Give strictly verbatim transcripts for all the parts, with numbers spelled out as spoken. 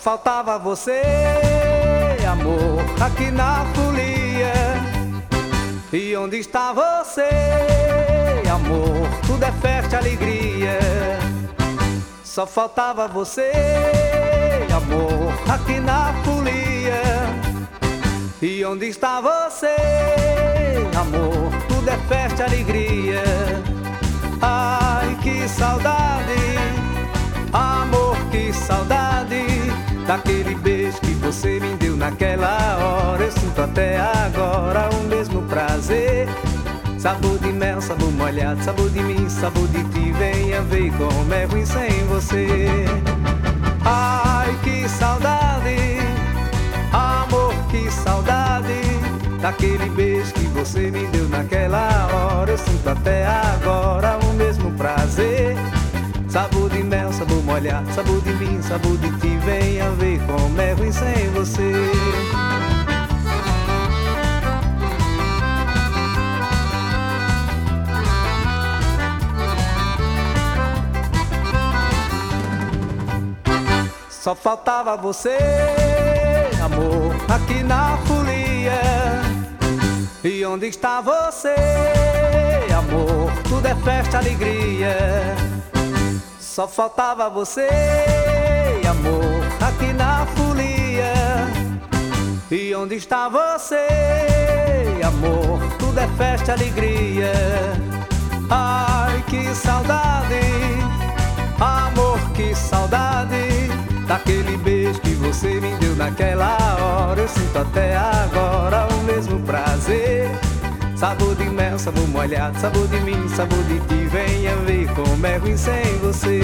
faltava você, amor, aqui na folia. E onde está você, amor? Tudo é festa, alegria. Só faltava você, amor, aqui na folia. E onde está você, amor? Tudo é festa, alegria. Ai, que saudade, amor, que saudade daquele beijo que você me deu naquela hora. Eu sinto até agora o mesmo prazer. Sabor de mel, sabor molhado, sabor de mim, sabor de ti. Venha ver como é ruim sem você. Ai, que saudade, amor, que saudade daquele beijo que você me deu naquela hora. Eu sinto até agora o mesmo prazer. Sabor de mel, sabor molhado, sabor de mim, sabor de ti. Venha ver como é ruim sem você. Só faltava você, amor, aqui na folia. E onde está você, amor? Tudo é festa, alegria. Só faltava você, amor, aqui na folia. E onde está você, amor? Tudo é festa, alegria. Ai, que saudade, amor, que saudade daquele beijo que você me deu naquela hora. Eu sinto até agora o mesmo prazer. Sabor de mel, sabor molhado, sabor de mim, sabor de ti. Venha ver como é ruim sem você.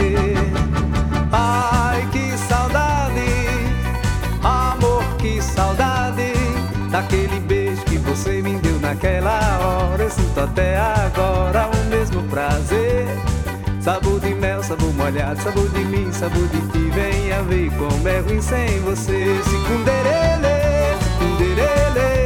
Ai, que saudade, amor, que saudade daquele beijo que você me deu naquela hora. Eu sinto até agora o mesmo prazer. Sabor de mel, sabor molhado, sabor de mim, sabor de ti. Venha ver como é ruim sem você. Secunderele, secunderele.